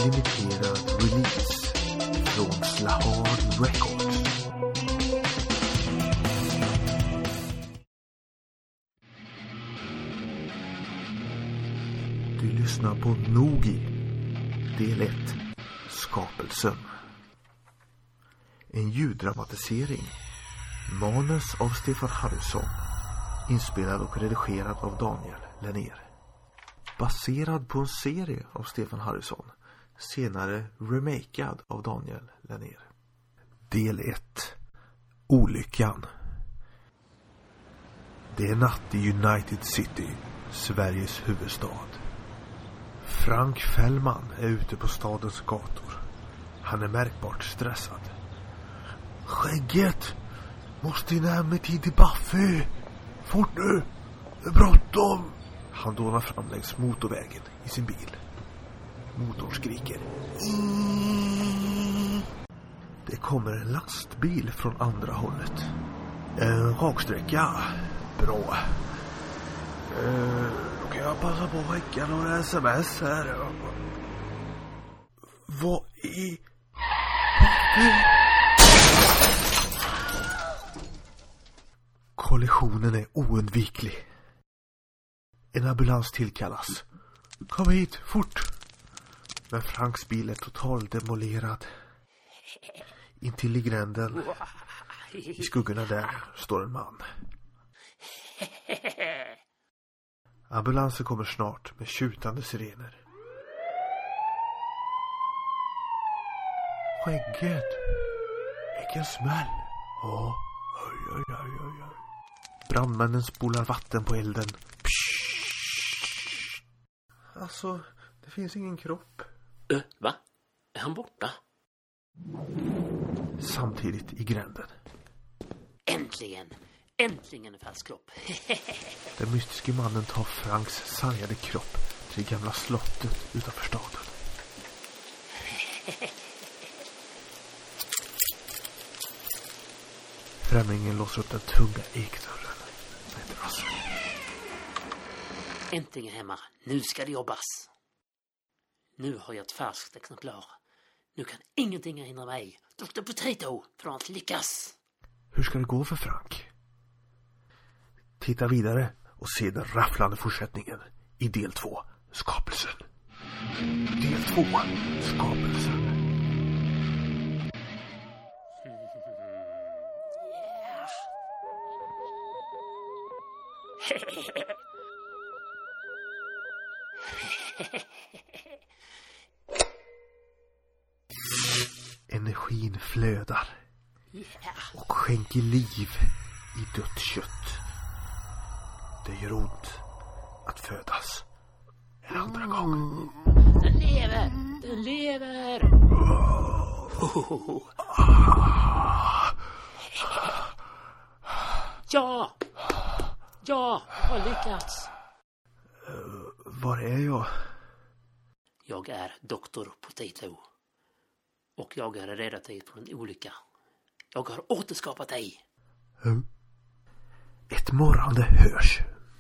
limiterad release från Slahard Records. Du lyssnar på Nogi, del 1, Skapelsen. En ljuddramatisering, manus av Stefan Harrison, inspelad och redigerad av Daniel Lennér. Baserad på en serie av Stefan Harrison, senare remakead av Daniel Lennér. Del 1, Olyckan. Det är natt i United City, Sveriges huvudstad. Frank Fällman är ute på stadens gator. Han är märkbart stressad. Skägget! Måste hinna hem med tid till Buffy! Fort nu! Det är bråttom! Han dånar fram längs motorvägen i sin bil. Motorn skriker. Det kommer en lastbil från andra hållet. En raksträcka. Bra. Då kan jag passa på att skicka några sms här. Vad i... Kollisionen är oundviklig. En ambulans tillkallas. Kom hit, fort! Men Franks bil är totalt demolerad. Intill i gränden, i skuggorna där, står en man. Ambulansen kommer snart med tjutande sirener. Skägget! Vilken smäll! Ja, oj. Brandmännen spolar vatten på elden. Alltså, det finns ingen kropp. Va? Är han borta? Samtidigt i gränden. Äntligen en fast kropp. Den mystiske mannen tar Franks sargade kropp till det gamla slottet utanför staden. Främlingen låser upp den tunga ekdörren med brassen. Äntligen hemma. Nu ska det jobbas. Nu har jag ett färskt exemplar. Nu kan ingenting hindra mig, Dr. Potato, från att lyckas. Hur ska det gå för Frank? Titta vidare och se den rafflande fortsättningen i del 2, Skapelsen. Del 2, Skapelsen. Energin flödar och skänker liv i dött kött. Det gör ont att födas en andra gång. Den lever! Ja, jag har lyckats. Var är jag? Jag är Dr. Potato. Och jag har räddat dig från en olycka. Jag har återskapat dig. Ett morrande hörs.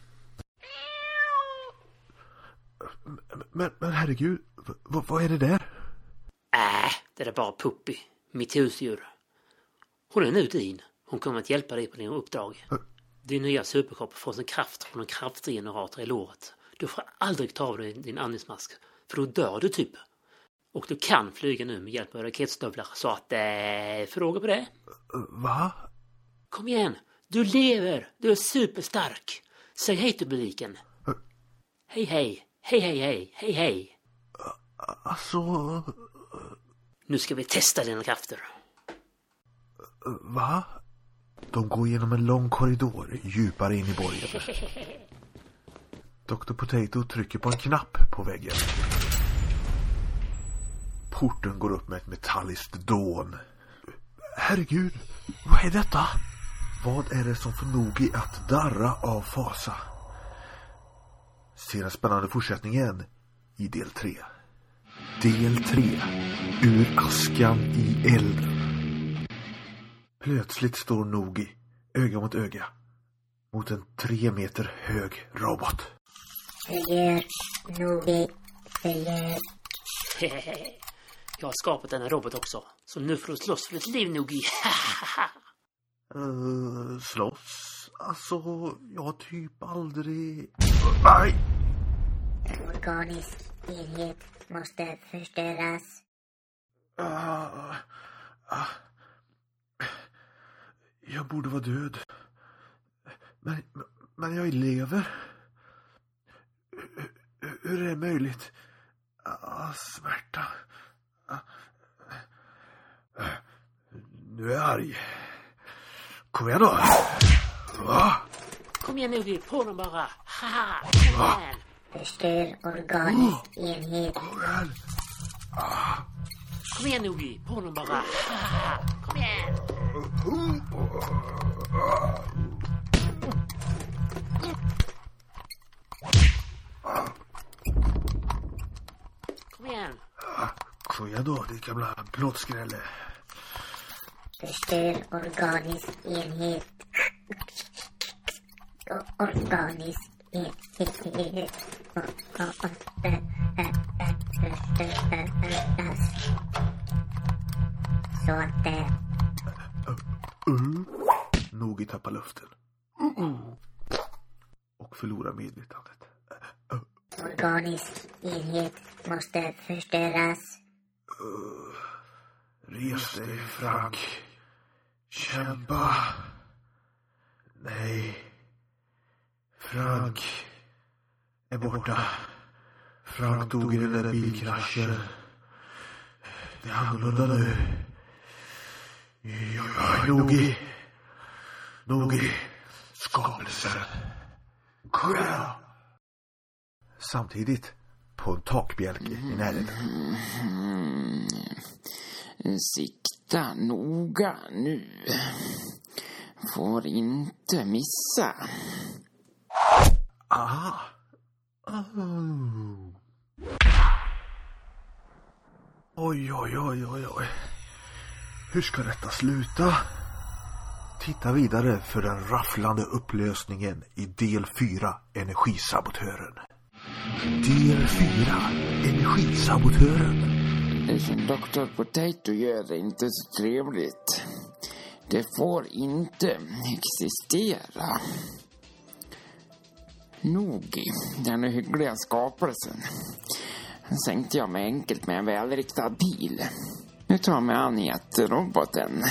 Men herregud, vad är det där? Det är bara Puppy, mitt husdjur. Hon är nu din. Hon kommer att hjälpa dig på din uppdrag. Din nya superkropp får sin kraft från en kraftgenerator i låret. Du får aldrig ta av dig din andningsmask, för då dör du typ. Och du kan flyga nu med hjälp av raketstövlar, så att fråga på det. Va? Kom igen, du lever, du är superstark. Säg hej till publiken. Hej. Alltså... Nu ska vi testa dina krafter. Va? De går genom en lång korridor djupare in i borgen. Dr. Potato trycker på en knapp på väggen. Porten går upp med ett metalliskt dån. Herregud, vad är detta? Vad är det som får Nogi att darra av fasa? Se den spännande fortsättningen i del 3. Del 3. Ur askan i elden. Plötsligt står Nogi öga mot öga mot en 3 meter hög robot. Förlåt, Nogi. Förlåt. Jag har skapat en robot också. Så nu får du slåss för ditt liv, Noogie. Slåss? Alltså, jag typ aldrig... Nej! Organisk enhet måste förstöras. Jag borde vara död. Men jag lever. Hur är det möjligt? Smärta. Nu är jag arg. Kom igen då. Kom igen, Noogie. På dem bara. Kom igen. Förstör organisk enhet. Kom igen. Kom igen, Noogie. På dem bara. Kom igen. Kom igen. Kom igen då, det gamla blåtskrälle. Förstör organisk enhet. Organisk enhet. Så att det... Noogie tappar luften. Och förlorar medvetandet. Organisk enhet måste förstöras. Res dig, Frank. Kämpa. Nej. Frank är borta. Frank dog i den där bilkraschen. Det är annorlunda nu. Noogie. Skapelsen. Kom igen. Samtidigt på en takbjälke i närheten. Sikta noga nu. Får inte missa. Oj. Hur ska detta sluta? Titta vidare för den rafflande upplösningen i del 4, Energisabotören. Del 4, Energisabotören. Det som Dr. Potato gör är inte så trevligt. Det får inte existera. Noogie, den hyggliga skapelsen. Sänkte jag mig enkelt med en välriktad pil. Nu tar jag mig an jätteroboten.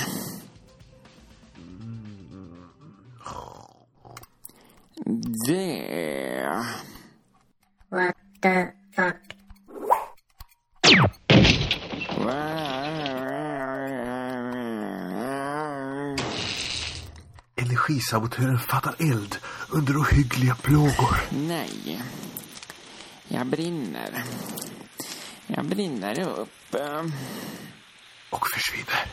Det... What the fuck? Energisabotören fattar eld under ohyggliga plågor. Nej. Jag brinner. Jag brinner upp. Och försvinner.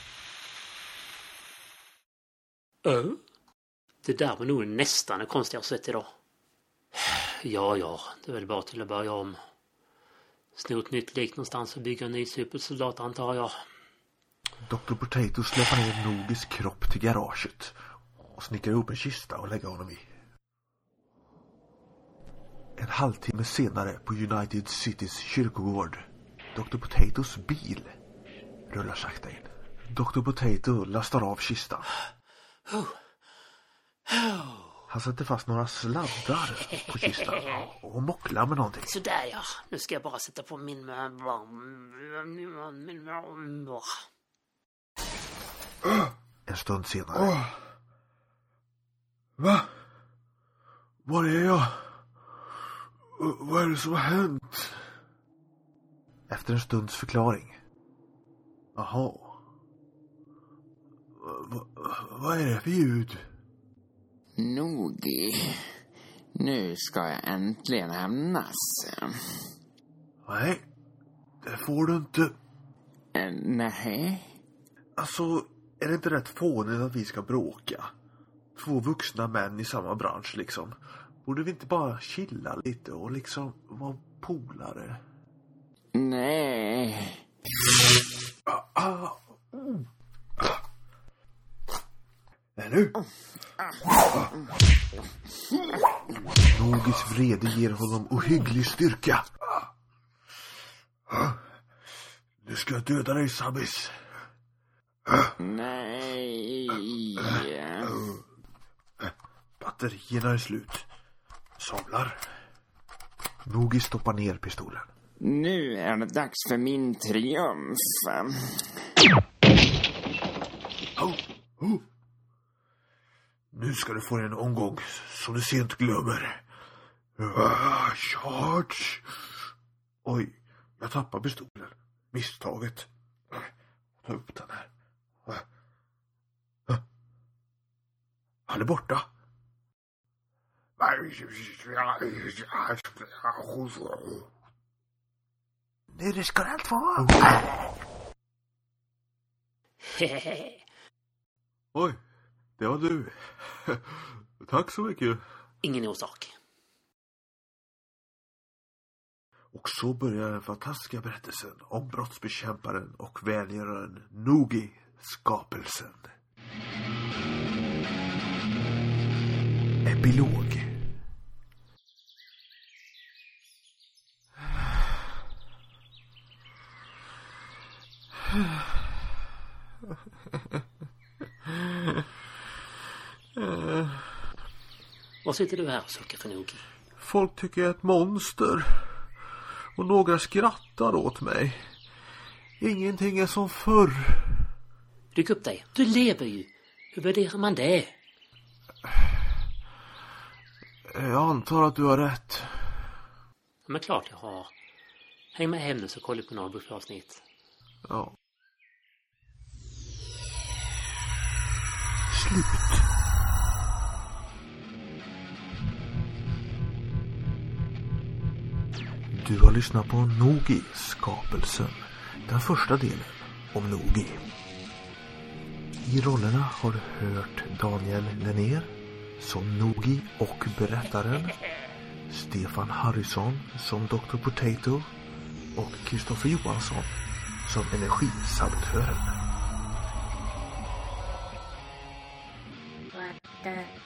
Det där var nog nästan det konstiga jag sett idag. Ja, det är väl bara till att börja om. Sno ett nytt lik någonstans och bygga en ny supersoldat, antar jag. Dr. Potato släpper ner Noogies kropp till garaget och snickrar ihop en kista och lägger honom i. En halvtimme senare på United Cities kyrkogård. Dr. Potatos bil rullar sakta in. Dr. Potato lastar av kistan. Han sätter fast några sladdar på kistan och mocklar med någonting. Sådär ja, nu ska jag bara sätta på min... En stund senare. Va? Var är jag? Vad är det som har hänt? Efter en stunds förklaring. Jaha. Vad är det för ljud? Noogie. Nu ska jag äntligen hämnas. Nej, det får du inte. Nej. Alltså, är det inte rätt fånigt att vi ska bråka? 2 vuxna män i samma bransch liksom. Borde vi inte bara chilla lite och liksom vara polare? Nej. Nu. Noogies vrede ger honom ohygglig styrka. Nu ska jag döda dig, Sabbis. Nej. Batterierna är slut. Sablar. Noogie stoppar ner pistolen. Nu är det dags för min triumf. Nu ska du få en omgång som du sent glömmer. Charge. Oj, jag tappar pistolen. Misstaget. Ta upp den här. Han är borta. Det ska det inte vara. Oj, det var du. Tack så mycket. Ingen orsak. Och så börjar den fantastiska berättelsen om brottsbekämparen och välgöraren Noogie, skapelsen. Epilog. Vad sitter du här och suckar för, Noogie? Folk tycker jag är ett monster. Och några skrattar åt mig. Ingenting är som förr. Ryck upp dig. Du lever ju. Hur värderar man det? Jag antar att du har rätt. Men klart jag har. Häng med hem nu så kollar på Norrbush-avsnitt. Ja. Slut. Du har lyssnat på Noogie, skapelsen. Den första delen om Noogie. I rollerna har du hört Daniel Lennér som Noogie och berättaren, Stefan Harrison som Dr. Potato och Kristoffer Johansson som energisabotören. What the